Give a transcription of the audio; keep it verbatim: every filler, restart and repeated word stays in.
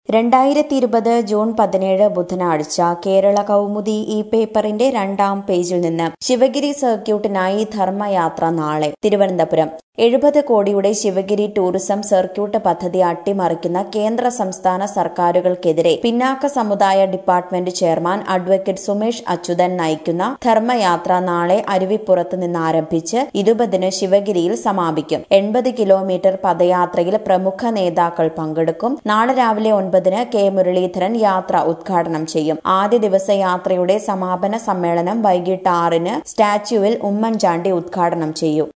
രണ്ടായിരത്തി ഇരുപത് ജൂൺ പതിനേഴ് ബുധനാഴ്ച കേരള കൗമുദി ഈ പേപ്പറിന്റെ രണ്ടാം പേജിൽ നിന്ന് ശിവഗിരി സർക്യൂട്ടിനായി ധർമ്മയാത്ര നാളെ. തിരുവനന്തപുരം എഴുപത് കോടിയുടെ ശിവഗിരി ടൂറിസം സർക്യൂട്ട് പദ്ധതി അട്ടിമറിക്കുന്ന കേന്ദ്ര സംസ്ഥാന സർക്കാരുകൾക്കെതിരെ പിന്നാക്ക സമുദായ department chairman advocate Sumesh Achuthan നയിക്കുന്ന ധർമ്മയാത്ര നാളെ അരുവിപ്പുറത്ത് നിന്ന് ആരംഭിച്ച് ഇരുപതിന് ശിവഗിരിയിൽ സമാപിക്കും. എൺപത് കിലോമീറ്റർ പദയാത്രയിൽ പ്രമുഖ നേതാക്കൾ പങ്കെടുക്കും. നാളെ രാവിലെ ഒൻപതിന് കെ മുരളീധരൻ യാത്ര ഉദ്ഘാടനം ചെയ്യും. ആദ്യ ദിവസ യാത്രയുടെ സമാപന സമ്മേളനം വൈകിട്ട് ആറിന് സ്റ്റാച്യുവിൽ ഉമ്മൻചാണ്ടി ഉദ്ഘാടനം ചെയ്യും.